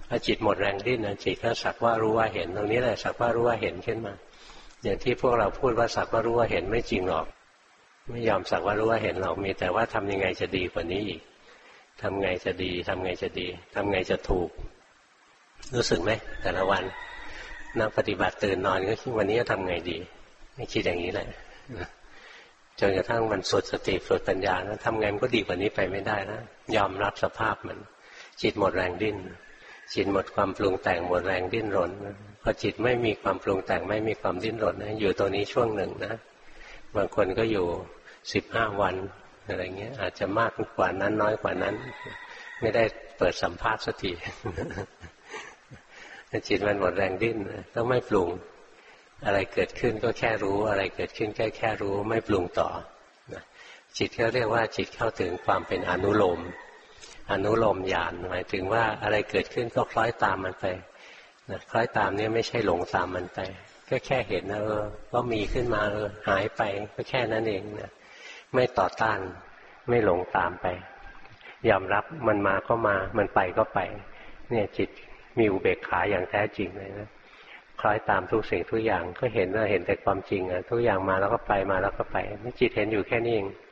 พอจิตหมดแรงดิ้นนะจิตก็สักว่ารู้ว่าเห็นตรงนี้แหละสักว่ารู้ว่าเห็นขึ้นมาอย่างที่พวกเราพูดว่าสักว่ารู้ว่าเห็นไม่จริงหรอกไม่ยอมสักว่ารู้ว่าเห็นหรอกมีแต่ว่าทำยังไงจะดีกว่านี้อีกทำไงจะดีทำไงจะดีทำไงจะถูกรู้สึกไหมแต่ละวันนักปฏิบัติตื่นนอนก็คิดวันนี้จะทำไงดีไม่คิดอย่างนี้แหละจนกระทั่งมันสุดสติสุดปัญญาแล้วทำไงมันก็ดีกว่านี้ไปไม่ได้นะยอมรับสภาพมันจิตหมดแรงดิ้นจิตหมดความปรุงแต่งหมดแรงดิ้นรนพอจิตไม่มีความปรุงแต่งไม่มีความดิ้นรนนะอยู่ตัวนี้ช่วงหนึ่งนะบางคนก็อยู่15 วันอะไรเงี้ยอาจจะมากกว่านั้นน้อยกว่านั้นไม่ได้เปิดสัมภาษณ์สักทีจิตมันหมดแรงดิ้นต้องไม่ปรุงอะไรเกิดขึ้นก็แค่รู้อะไรเกิดขึ้นแค่รู้ไม่ปรุงต่อจิตก็เรียกว่าจิตเข้าถึงความเป็นอนุโลมญาณหมายถึงว่าอะไรเกิดขึ้นก็คล้อยตามมันไปคล้อยตามนี่ไม่ใช่หลงตามมันไปก็แค่เห็นนะก็มีขึ้นมาหายไปก็แค่นั้นเองนะไม่ต่อต้านไม่หลงตามไปยอมรับมันมาก็มามันไปก็ไปเนี่ยจิตมีอุเบกขาอย่างแท้จริงเลยนะคล้อยตามทุกสิ่งทุกอย่างก็เห็นแต่ความจริงทุกอย่างมาแล้วก็ไปมาแล้วก็ไปนี่จิตเห็นอยู่แค่นี้เอง